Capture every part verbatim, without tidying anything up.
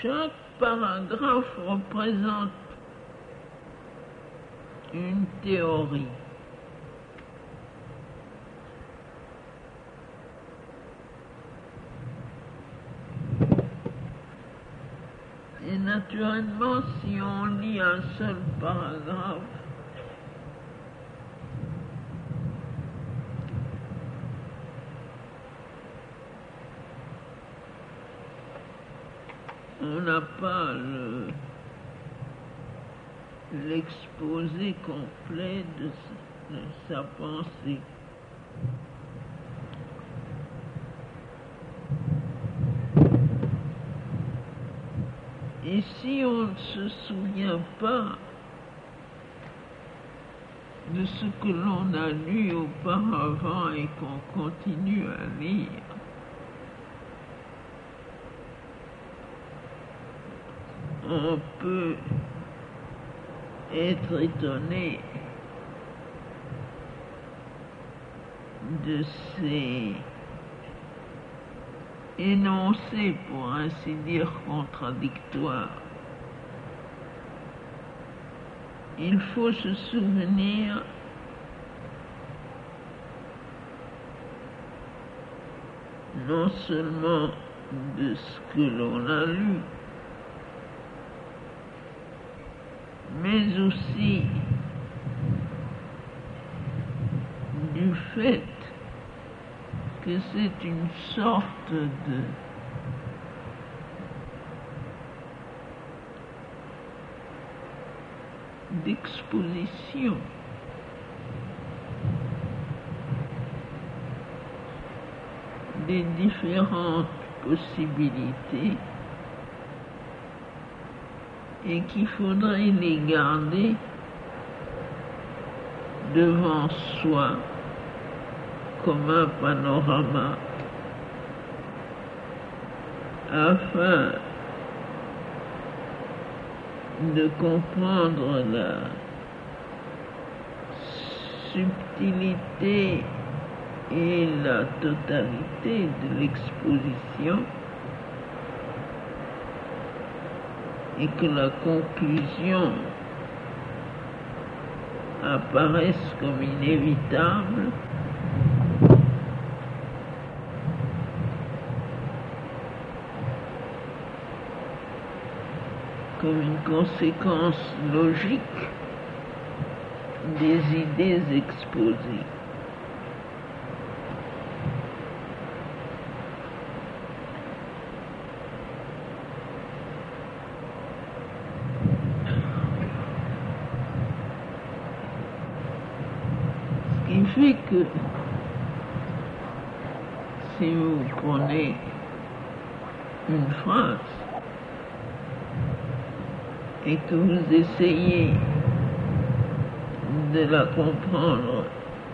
Chaque paragraphe représente une théorie. Et naturellement, si on lit un seul paragraphe, on n'a pas le, l'exposé complet de sa, de sa pensée. Et si on ne se souvient pas de ce que l'on a lu auparavant et qu'on continue à lire, on peut être étonné de ces énoncés, pour ainsi dire, contradictoires. Il faut se souvenir non seulement de ce que l'on a lu, mais aussi du fait que c'est une sorte de d'exposition des différentes possibilités et qu'il faudrait les garder devant soi comme un panorama afin de comprendre la subtilité et la totalité de l'exposition et que la conclusion apparaisse comme inévitable. Comme une conséquence logique des idées exposées. Ce qui fait que si vous prenez une phrase et que vous essayez de la comprendre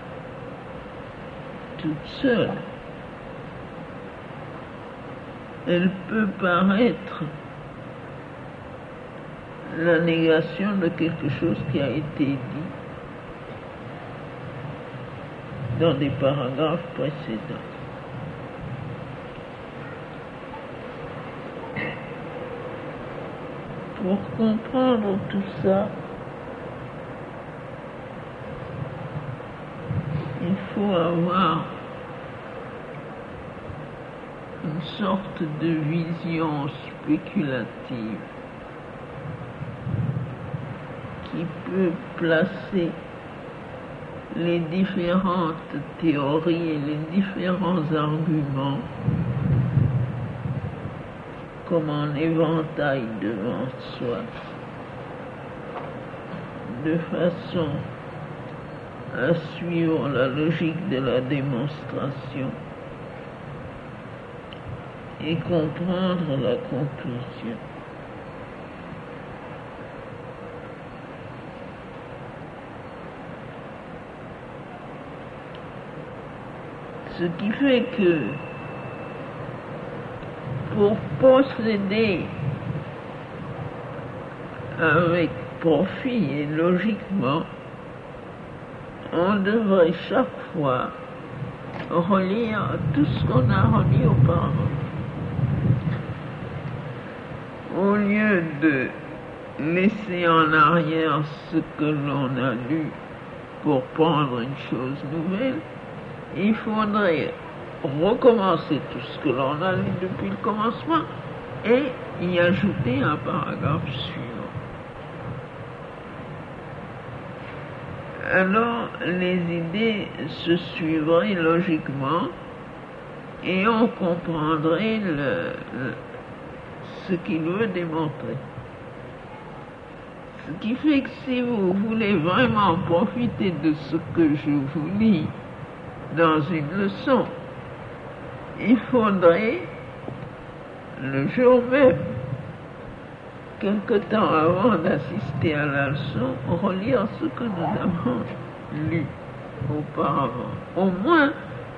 toute seule, elle peut paraître la négation de quelque chose qui a été dit dans des paragraphes précédents. Pour comprendre tout ça, il faut avoir une sorte de vision spéculative qui peut placer les différentes théories et les différents arguments comme un éventail devant soi, de façon à suivre la logique de la démonstration et comprendre la conclusion. Ce qui fait que pour posséder avec profit et logiquement, on devrait chaque fois relire tout ce qu'on a relu auparavant. de laisser en arrière ce que l'on a lu pour prendre une chose nouvelle, il faudrait recommencer tout ce que l'on a lu depuis le commencement et y ajouter un paragraphe suivant. Alors les idées se suivraient logiquement et on comprendrait le, le, ce qu'il veut démontrer. Ce qui fait que si vous voulez vraiment profiter de ce que je vous lis dans une leçon, il faudrait le jour même, quelque temps avant d'assister à la leçon, relire ce que nous avons lu auparavant. Au moins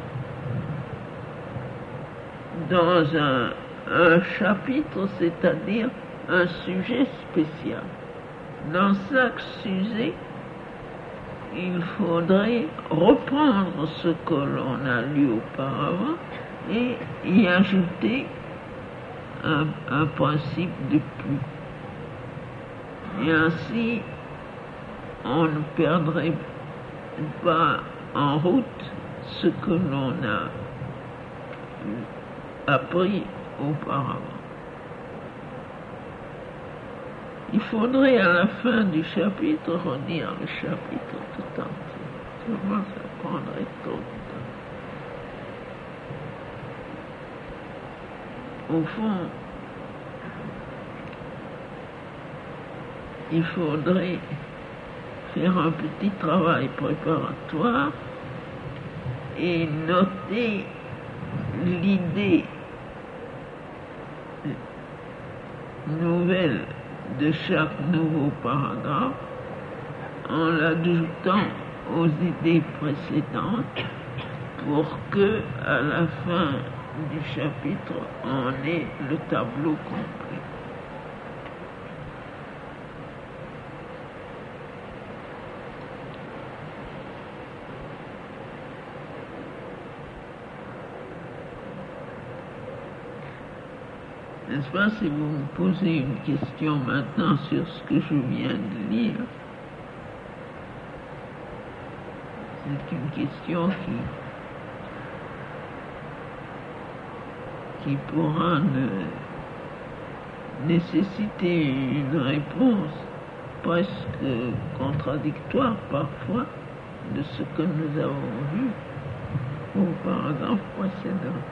dans un, un chapitre, c'est-à-dire un sujet spécial. Dans chaque sujet, il faudrait reprendre ce que l'on a lu auparavant et y ajouter un, un principe de plus. Et ainsi, on ne perdrait pas en route ce que l'on a appris auparavant. Il faudrait à la fin du chapitre relire le chapitre tout entier. Sûrement ça prendrait trop de temps. Au fond, il faudrait faire un petit travail préparatoire et noter l'idée nouvelle de chaque nouveau paragraphe en l'adjoutant aux idées précédentes pour que, à la fin du chapitre, on ait le tableau complet. N'est-ce pas, si vous me posez une question maintenant sur ce que je viens de lire, c'est une question qui, qui pourra ne nécessiter une réponse presque contradictoire parfois de ce que nous avons vu au paragraphe précédent.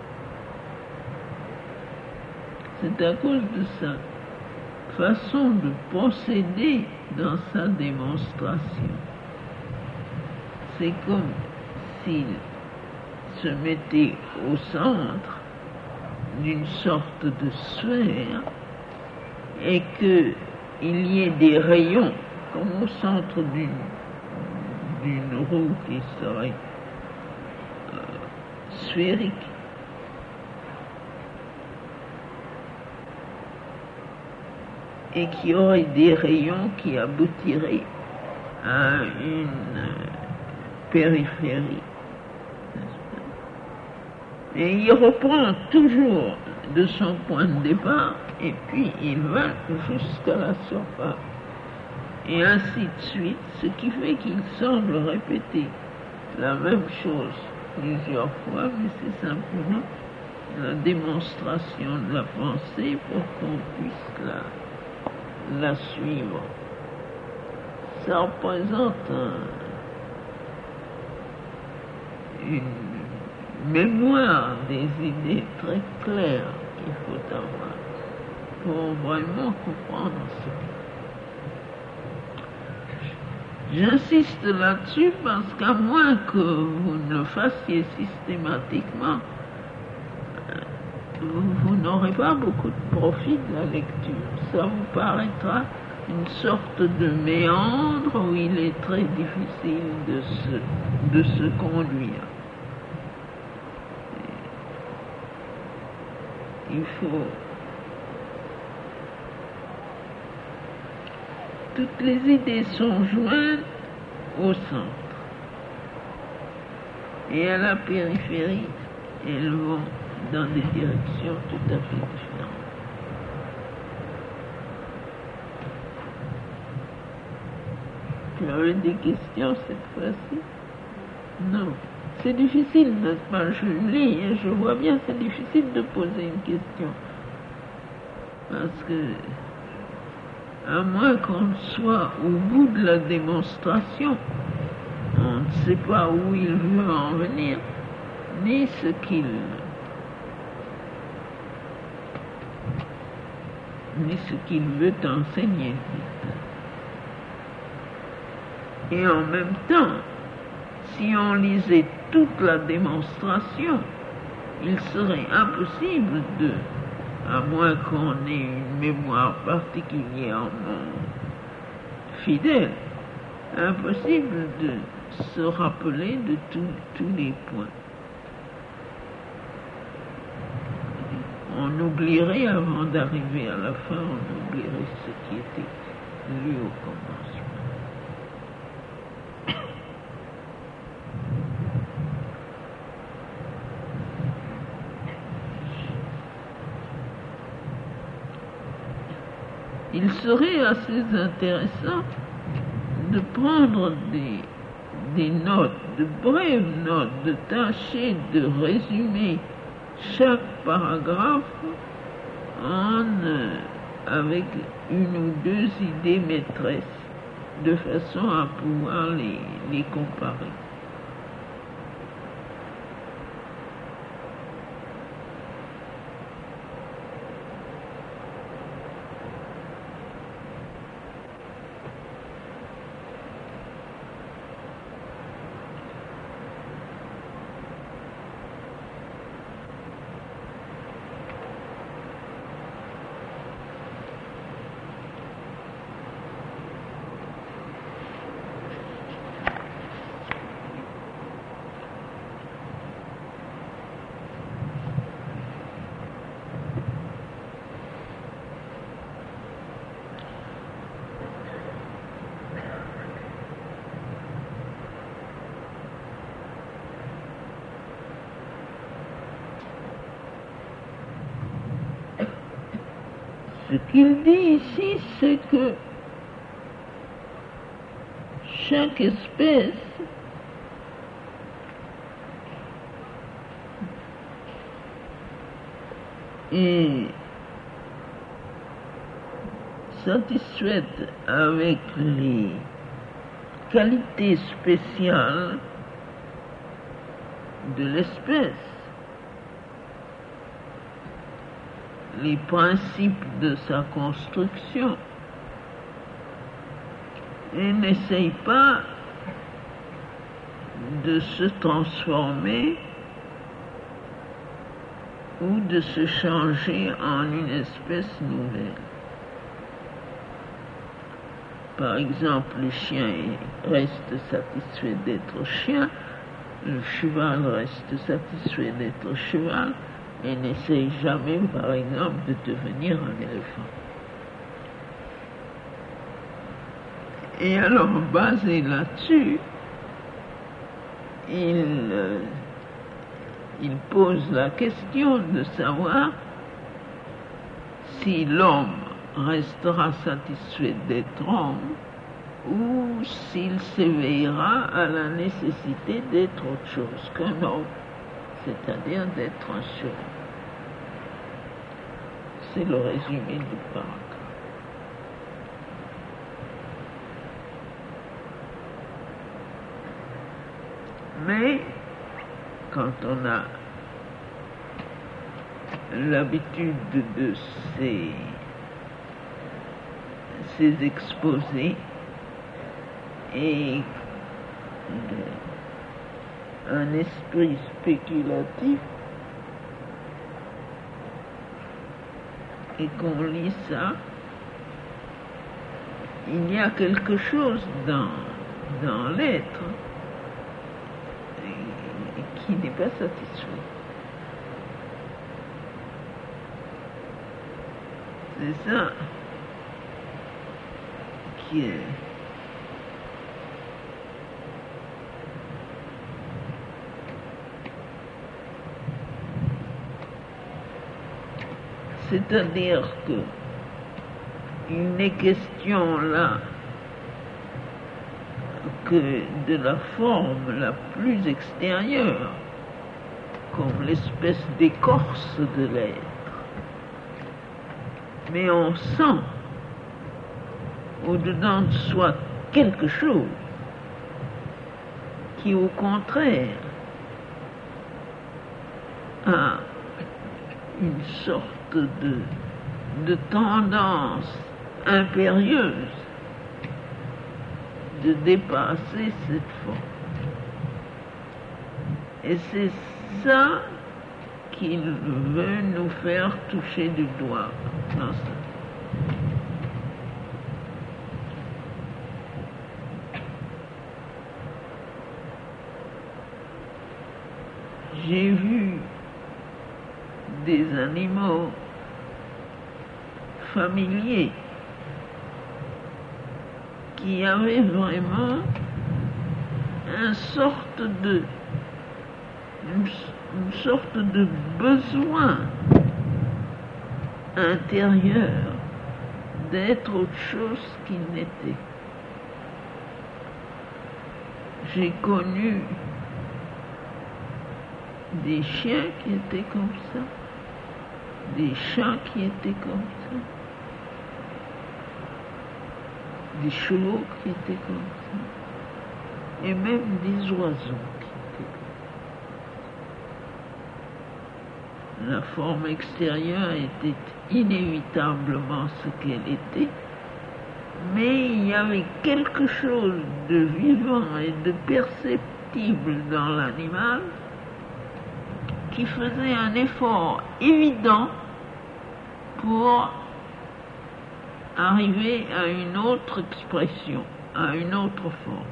C'est à cause de sa façon de procéder dans sa démonstration. C'est comme s'il se mettait au centre d'une sorte de sphère et qu'il y ait des rayons comme au centre d'une d'une roue qui serait euh, sphérique. Et qui aurait des rayons qui aboutiraient à une périphérie. Et il reprend toujours de son point de départ et puis il va jusqu'à la surface. Et ainsi de suite, ce qui fait qu'il semble répéter la même chose plusieurs fois, mais c'est simplement la démonstration de la pensée pour qu'on puisse la la suivre. Ça représente un, une mémoire des idées très claires qu'il faut avoir pour vraiment comprendre ce que... J'insiste là-dessus parce qu'à moins que vous ne le fassiez systématiquement, vous, vous n'aurez pas beaucoup de profit de la lecture. Ça vous paraîtra une sorte de méandre où il est très difficile de se, de se conduire. Il faut... Toutes les idées sont jointes au centre. Et à la périphérie, elles vont dans des directions tout à fait différentes. Tu avais des questions cette fois-ci? Non. C'est difficile, n'est-ce pas? Je lis et je vois bien, c'est difficile de poser une question. Parce que, à moins qu'on soit au bout de la démonstration, on ne sait pas où il veut en venir, ni ce qu'il ni ce qu'il veut enseigner. Et en même temps, si on lisait toute la démonstration, il serait impossible de, à moins qu'on ait une mémoire particulièrement fidèle, impossible de se rappeler de tous les points. On oublierait, avant d'arriver à la fin, on oublierait ce qui était lu au commencement. Il serait assez intéressant de prendre des, des notes, de brèves notes, de tâcher de résumer chaque paragraphe en, euh, avec une ou deux idées maîtresses, de façon à pouvoir les, les comparer. Ce qu'il dit ici, c'est que chaque espèce est satisfaite avec les qualités spéciales de l'espèce, les principes de sa construction, et n'essaye pas de se transformer ou de se changer en une espèce nouvelle. Par exemple, le chien reste satisfait d'être chien, le cheval reste satisfait d'être cheval, et n'essaye jamais, par exemple, de devenir un éléphant. Et alors, basé là-dessus, il, euh, il pose la question de savoir si l'homme restera satisfait d'être homme ou s'il s'éveillera à la nécessité d'être autre chose qu'un homme, c'est-à-dire d'être un surhomme. C'est le résumé du paragraphe. Mais quand on a l'habitude de ces, ces exposés et de, un esprit spéculatif, et qu'on lit ça, il y a quelque chose dans, dans l'être qui n'est pas satisfait. C'est ça qui est c'est-à-dire que il n'est question là que de la forme la plus extérieure, comme l'espèce d'écorce de l'être. Mais on sent au-dedans de soi quelque chose qui, au contraire, a une sorte de, de tendance impérieuse de dépasser cette forme. Et c'est ça qu'il veut nous faire toucher du doigt dans ça. J'ai vu des animaux familiers qui avaient vraiment une sorte de une, une sorte de besoin intérieur d'être autre chose qu'ils n'étaient. J'ai connu des chiens qui étaient comme ça, des chats qui étaient comme ça, des chevaux qui étaient comme ça, et même des oiseaux qui étaient comme ça. La forme extérieure était inévitablement ce qu'elle était, mais il y avait quelque chose de vivant et de perceptible dans l'animal qui faisait un effort évident pour arriver à une autre expression, à une autre forme.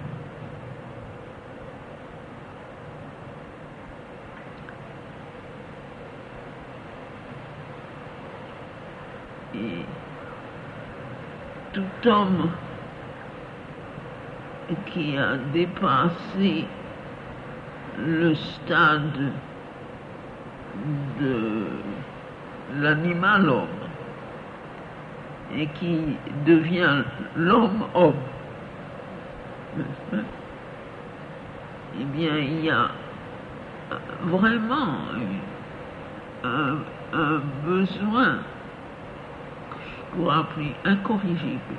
Et tout homme qui a dépassé le stade de l'animal homme et qui devient l'homme homme, eh bien il y a vraiment un, un besoin que je pourrais appeler incorrigible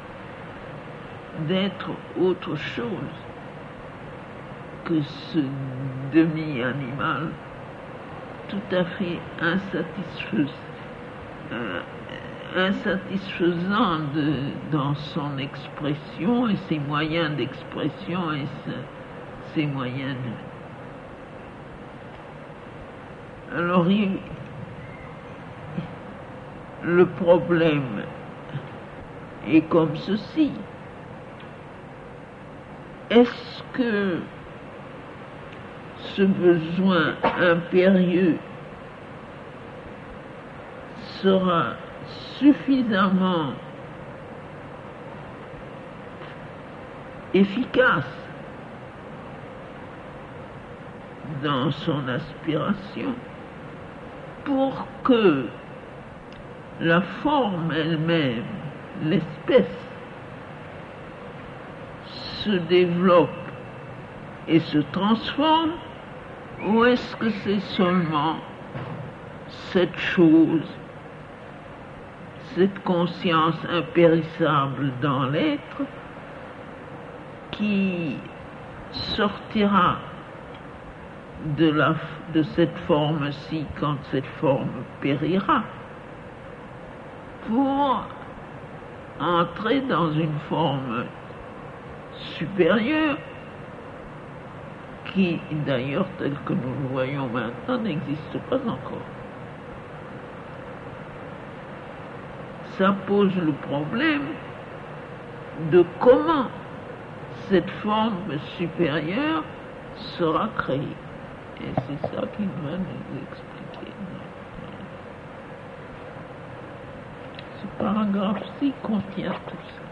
d'être autre chose que ce demi-animal tout à fait insatisfaisant, euh, insatisfaisant de, dans son expression et ses moyens d'expression et ce, ses moyens de... Alors, il, le problème est comme ceci. Est-ce que ce besoin impérieux sera suffisamment efficace dans son aspiration pour que la forme elle-même, l'espèce, se développe et se transforme, ou est-ce que c'est seulement cette chose, cette conscience impérissable dans l'être qui sortira de, la, de cette forme-ci quand cette forme périra pour entrer dans une forme supérieure qui, d'ailleurs, tel que nous le voyons maintenant, n'existe pas encore. Ça pose le problème de comment cette forme supérieure sera créée. Et c'est ça qu'il va nous expliquer. Ce paragraphe-ci contient tout ça.